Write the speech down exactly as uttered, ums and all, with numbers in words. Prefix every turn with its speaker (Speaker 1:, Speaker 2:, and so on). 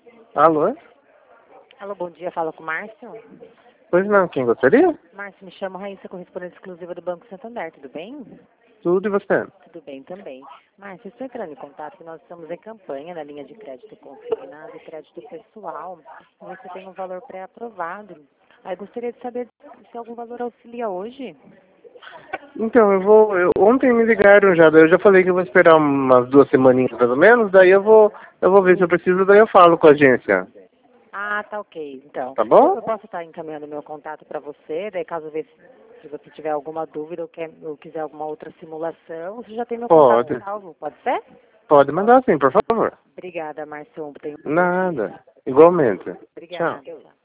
Speaker 1: Alô?
Speaker 2: Alô, bom dia, fala com o Márcio.
Speaker 1: Pois não, quem gostaria?
Speaker 2: Márcio, me chamo Raíssa, correspondente exclusiva do Banco Santander, tudo bem?
Speaker 1: Tudo e você?
Speaker 2: Tudo bem também. Márcio, estou entrando em contato que nós estamos em campanha na linha de crédito consignado e crédito pessoal. E você tem um valor pré-aprovado. Aí gostaria de saber se algum valor auxilia hoje.
Speaker 1: Então, eu vou... Eu, ontem me ligaram já, daí eu já falei que eu vou esperar umas duas semaninhas mais ou menos, daí eu vou, eu vou ver se eu preciso, daí eu falo com a agência.
Speaker 2: Ah, tá ok, então.
Speaker 1: Tá
Speaker 2: Eu, eu
Speaker 1: bom?
Speaker 2: posso estar encaminhando meu contato para você, daí caso vê se, se você tiver alguma dúvida ou, quer, ou quiser alguma outra simulação, você já tem meu contato
Speaker 1: Pode.
Speaker 2: salvo, pode ser?
Speaker 1: Pode mandar sim, por favor.
Speaker 2: Obrigada, Márcio. Tenha um bom dia.
Speaker 1: Nada. Igualmente. Tchau.
Speaker 2: Obrigada.